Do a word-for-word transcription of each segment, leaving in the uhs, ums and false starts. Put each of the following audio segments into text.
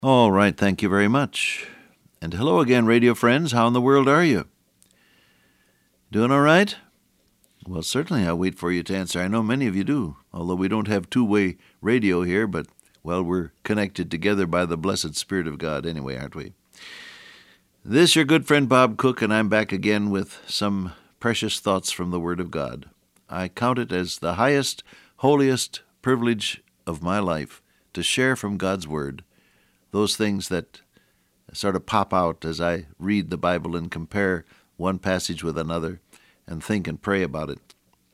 All right, thank you very much. And hello again, radio friends. How in the world are you? Doing all right? Well, certainly I'll wait for you to answer. I know many of you do, although we don't have two-way radio here, but, well, we're connected together by the blessed Spirit of God anyway, aren't we? This is your good friend Bob Cook, and I'm back again with some precious thoughts from the Word of God. I count it as the highest, holiest privilege of my life to share from God's Word those things that sort of pop out as I read the Bible and compare one passage with another and think and pray about it.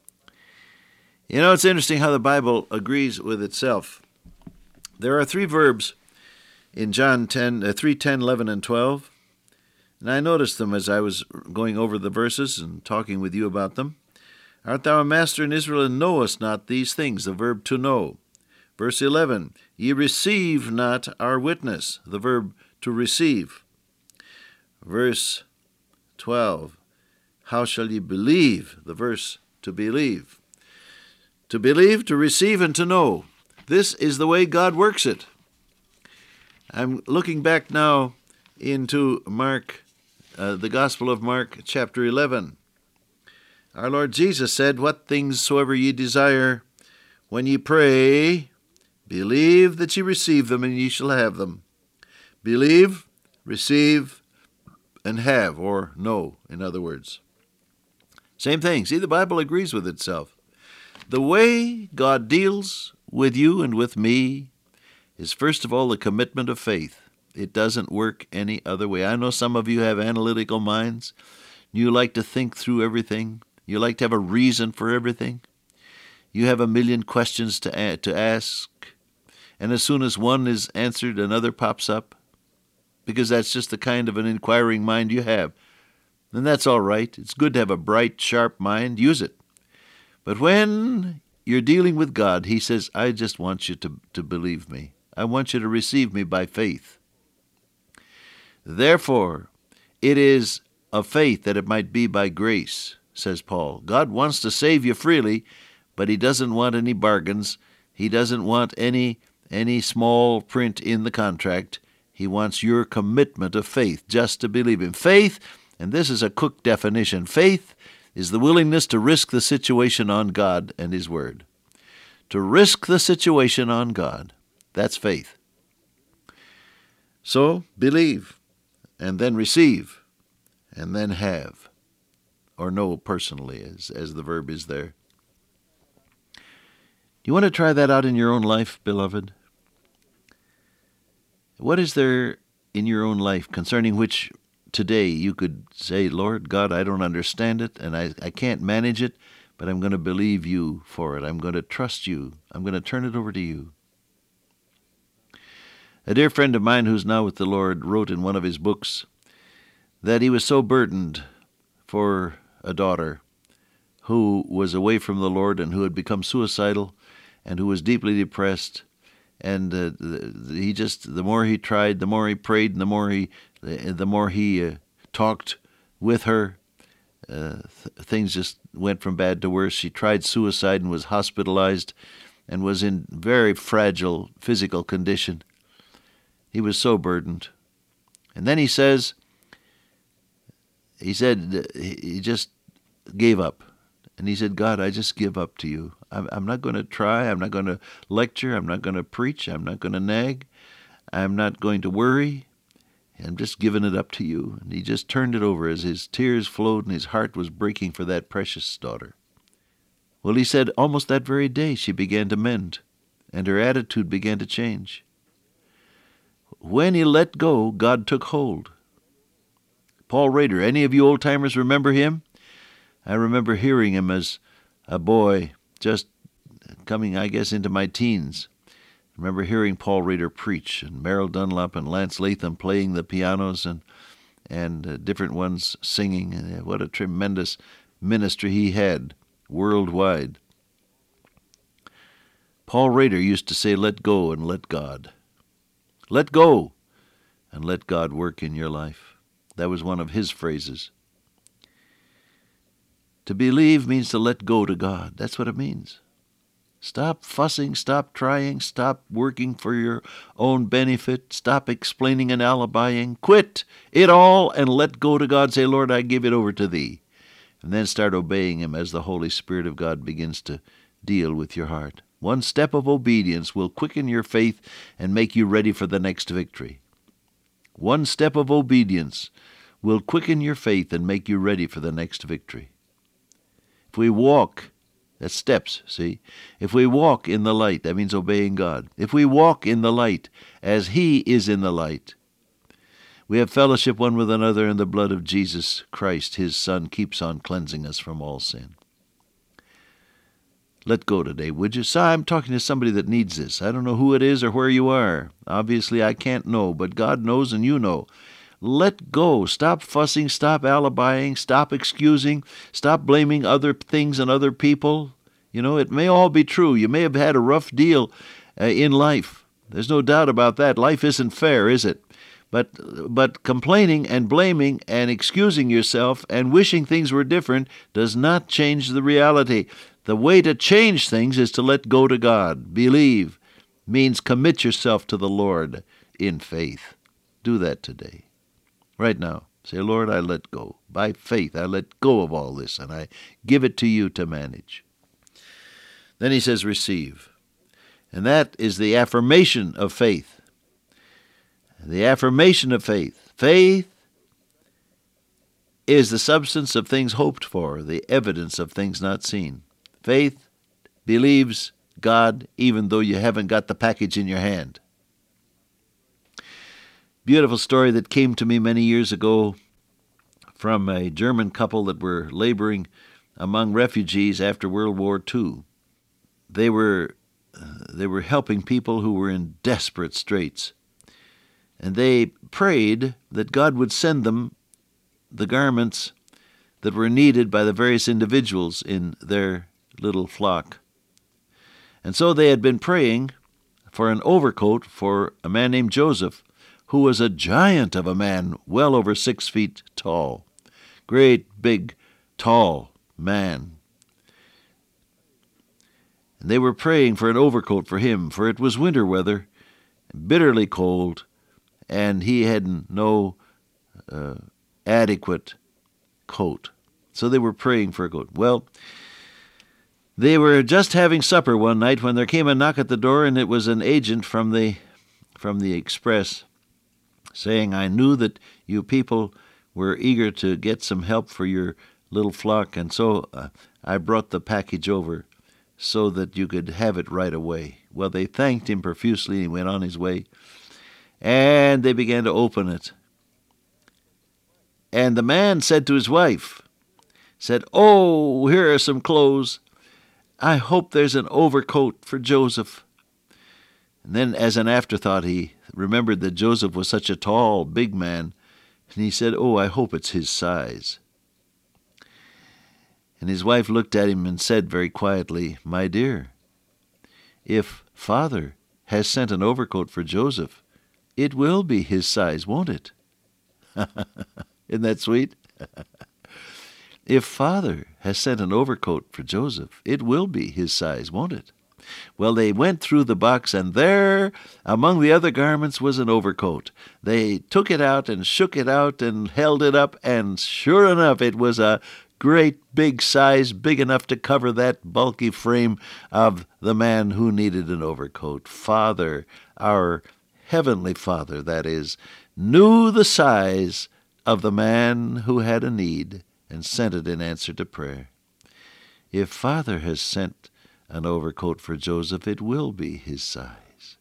You know, it's interesting how the Bible agrees with itself. There are three verbs in John ten, uh, three, ten, eleven, and twelve, and I noticed them as I was going over the verses and talking with you about them. Art thou a master in Israel, and knowest not these things? The verb to know. Verse eleven, ye receive not our witness, the verb to receive. Verse twelve, how shall ye believe, the verse to believe. To believe, to receive, and to know. This is the way God works it. I'm looking back now into Mark, uh, the Gospel of Mark, chapter eleven. Our Lord Jesus said, what things soever ye desire, when ye pray, believe that ye receive them, and ye shall have them. Believe, receive, and have, or know, in other words. Same thing. See, the Bible agrees with itself. The way God deals with you and with me is, first of all, the commitment of faith. It doesn't work any other way. I know some of you have analytical minds. You like to think through everything. You like to have a reason for everything. You have a million questions to a- to ask. And as soon as one is answered, another pops up, because that's just the kind of an inquiring mind you have. And that's all right. It's good to have a bright, sharp mind. Use it. But when you're dealing with God, he says, I just want you to, to believe me. I want you to receive me by faith. Therefore, it is of faith that it might be by grace, says Paul. God wants to save you freely, but he doesn't want any bargains. He doesn't want any any small print in the contract. He wants your commitment of faith, just to believe him. Faith, and this is a Cook definition, faith is the willingness to risk the situation on God and his word. To risk the situation on God, that's faith. So, believe, and then receive, and then have, or know personally, as, as the verb is there. You want to try that out in your own life, beloved? What is there in your own life concerning which today you could say, Lord God, I don't understand it, and I, I can't manage it, but I'm going to believe you for it. I'm going to trust you. I'm going to turn it over to you. A dear friend of mine who's now with the Lord wrote in one of his books that he was so burdened for a daughter who was away from the Lord and who had become suicidal and who was deeply depressed. And uh, he just, the more he tried, the more he prayed, and the more he, the more he uh, talked with her, uh, th- things just went from bad to worse. She tried suicide and was hospitalized and was in very fragile physical condition. He was so burdened. And then he says, he said, he just gave up. And he said, God, I just give up to you. I'm, I'm not going to try. I'm not going to lecture. I'm not going to preach. I'm not going to nag. I'm not going to worry. I'm just giving it up to you. And he just turned it over as his tears flowed and his heart was breaking for that precious daughter. Well, he said almost that very day she began to mend, and her attitude began to change. When he let go, God took hold. Paul Rader, any of you old-timers remember him? I remember hearing him as a boy, just coming, I guess, into my teens. I remember hearing Paul Rader preach, and Merrill Dunlop and Lance Latham playing the pianos, and and uh, different ones singing. And what a tremendous ministry he had worldwide. Paul Rader used to say, let go and let God. Let go and let God work in your life. That was one of his phrases. To believe means to let go to God. That's what it means. Stop fussing, stop trying, stop working for your own benefit, stop explaining and alibying. Quit it all and let go to God. Say, Lord, I give it over to Thee. And then start obeying Him as the Holy Spirit of God begins to deal with your heart. One step of obedience will quicken your faith and make you ready for the next victory. One step of obedience will quicken your faith and make you ready for the next victory. If we walk, that's steps, see? If we walk in the light, that means obeying God. If we walk in the light as He is in the light, we have fellowship one with another, and the blood of Jesus Christ, His Son, keeps on cleansing us from all sin. Let go today, would you? So I'm talking to somebody that needs this. I don't know who it is or where you are. Obviously, I can't know, but God knows and you know. Let go. Stop fussing. Stop alibying. Stop excusing. Stop blaming other things and other people. You know, it may all be true. You may have had a rough deal uh, in life. There's no doubt about that. Life isn't fair, is it? But but complaining and blaming and excusing yourself and wishing things were different does not change the reality. The way to change things is to let go to God. Believe means commit yourself to the Lord in faith. Do that today. Right now. Say, Lord, I let go. By faith, I let go of all this, and I give it to you to manage. Then he says, receive. And that is the affirmation of faith. The affirmation of faith. Faith is the substance of things hoped for, the evidence of things not seen. Faith believes God even though you haven't got the package in your hand. Beautiful story that came to me many years ago from a German couple that were laboring among refugees after World War Two. They were, uh, they were helping people who were in desperate straits. And they prayed that God would send them the garments that were needed by the various individuals in their little flock. And so they had been praying for an overcoat for a man named Joseph, who was a giant of a man, well over six feet tall. Great, big, tall man. And they were praying for an overcoat for him, for it was winter weather, bitterly cold, and he had no uh, adequate coat. So they were praying for a coat. Well, they were just having supper one night when there came a knock at the door, and it was an agent from the from the Express saying, I knew that you people were eager to get some help for your little flock, and so uh, I brought the package over so that you could have it right away. Well, they thanked him profusely, and he went on his way. And they began to open it. And the man said to his wife, said, oh, here are some clothes. I hope there's an overcoat for Joseph. And then as an afterthought, he remembered that Joseph was such a tall, big man, and he said, oh, I hope it's his size. And his wife looked at him and said very quietly, my dear, if Father has sent an overcoat for Joseph, it will be his size, won't it? Isn't that sweet? If Father has sent an overcoat for Joseph, it will be his size, won't it? Well, they went through the box, and there, among the other garments, was an overcoat. They took it out and shook it out and held it up, and sure enough, it was a great big size, big enough to cover that bulky frame of the man who needed an overcoat. Father, our Heavenly Father, that is, knew the size of the man who had a need and sent it in answer to prayer. If Father has sent an overcoat for Joseph, it will be his size.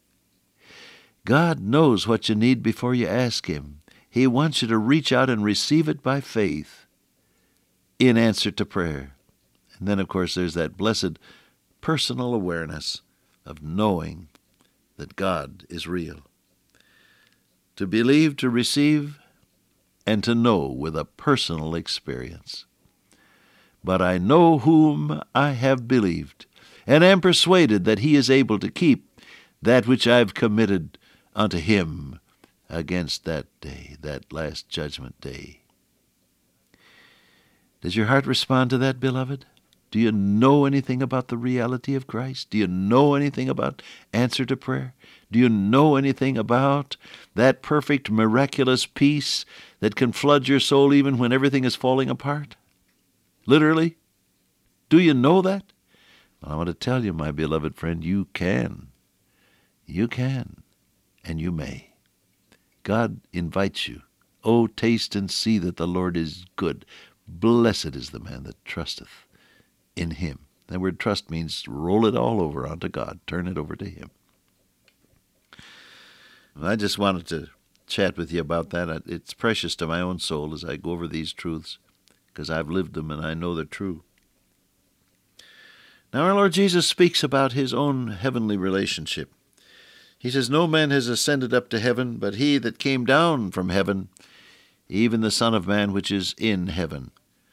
God knows what you need before you ask him. He wants you to reach out and receive it by faith in answer to prayer. And then, of course, there's that blessed personal awareness of knowing that God is real. To believe, to receive, and to know with a personal experience. But I know whom I have believed, and am persuaded that he is able to keep that which I have committed unto him against that day, that last judgment day. Does your heart respond to that, beloved? Do you know anything about the reality of Christ? Do you know anything about answer to prayer? Do you know anything about that perfect, miraculous peace that can flood your soul even when everything is falling apart? Literally? Do you know that? Well, I want to tell you, my beloved friend, you can. You can, and you may. God invites you. Oh, taste and see that the Lord is good. Blessed is the man that trusteth in him. That word trust means roll it all over onto God. Turn it over to him. I just wanted to chat with you about that. It's precious to my own soul as I go over these truths, because I've lived them and I know they're true. Now our Lord Jesus speaks about his own heavenly relationship. He says, "No man has ascended up to heaven, but he that came down from heaven, even the Son of Man which is in heaven."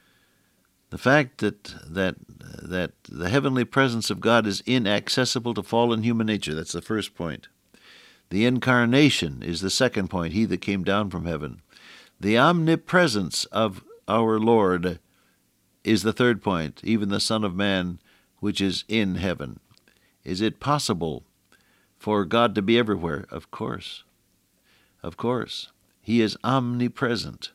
The fact that that that the heavenly presence of God is inaccessible to fallen human nature, that's the first point. The incarnation is the second point, he that came down from heaven. The omnipresence of our Lord is the third point, even the Son of Man which is in heaven. Is it possible for God to be everywhere? Of course. Of course. He is omnipresent.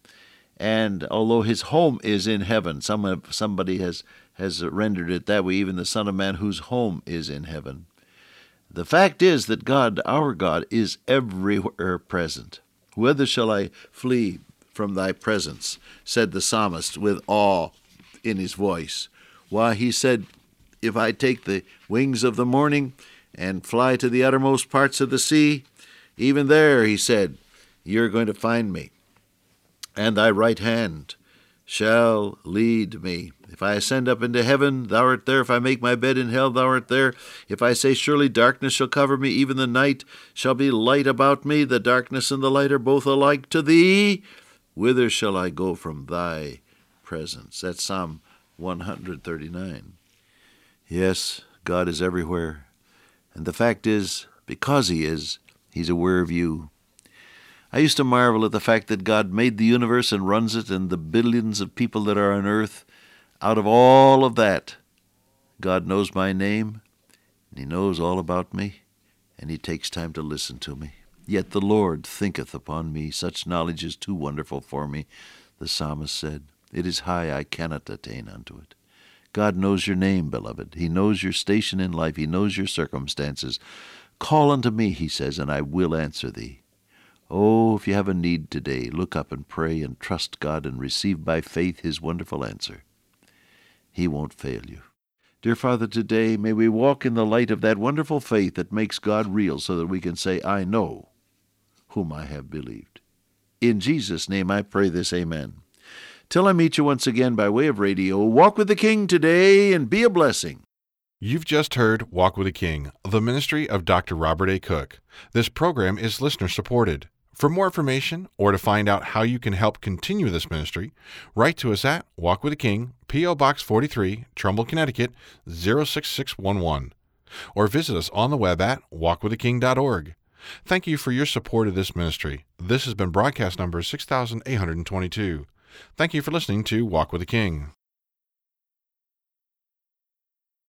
And although his home is in heaven, some, somebody has, has rendered it that way, even the Son of Man whose home is in heaven. The fact is that God, our God, is everywhere present. "Whither shall I flee from thy presence?" said the psalmist with awe in his voice. Why, he said, "If I take the wings of the morning and fly to the uttermost parts of the sea, even there," he said, "you're going to find me. And thy right hand shall lead me. If I ascend up into heaven, thou art there. If I make my bed in hell, thou art there. If I say, surely darkness shall cover me, even the night shall be light about me. The darkness and the light are both alike to thee. Whither shall I go from thy presence?" That's Psalm one thirty-nine. Yes, God is everywhere. And the fact is, because he is, he's aware of you. I used to marvel at the fact that God made the universe and runs it and the billions of people that are on earth. Out of all of that, God knows my name, and he knows all about me, and he takes time to listen to me. "Yet the Lord thinketh upon me. Such knowledge is too wonderful for me," the psalmist said. "It is high, I cannot attain unto it." God knows your name, beloved. He knows your station in life. He knows your circumstances. "Call unto me," he says, "and I will answer thee." Oh, if you have a need today, look up and pray and trust God and receive by faith his wonderful answer. He won't fail you. Dear Father, today may we walk in the light of that wonderful faith that makes God real so that we can say, "I know whom I have believed." In Jesus' name I pray this, amen. Till I meet you once again by way of radio, walk with the King today and be a blessing. You've just heard Walk with the King, the ministry of Doctor Robert A. Cook. This program is listener-supported. For more information or to find out how you can help continue this ministry, write to us at Walk with the King, P O. Box forty-three, Trumbull, Connecticut, zero six six one one. Or visit us on the web at walk with the king dot org. Thank you for your support of this ministry. This has been broadcast number six thousand eight hundred twenty-two. Thank you for listening to Walk with the King.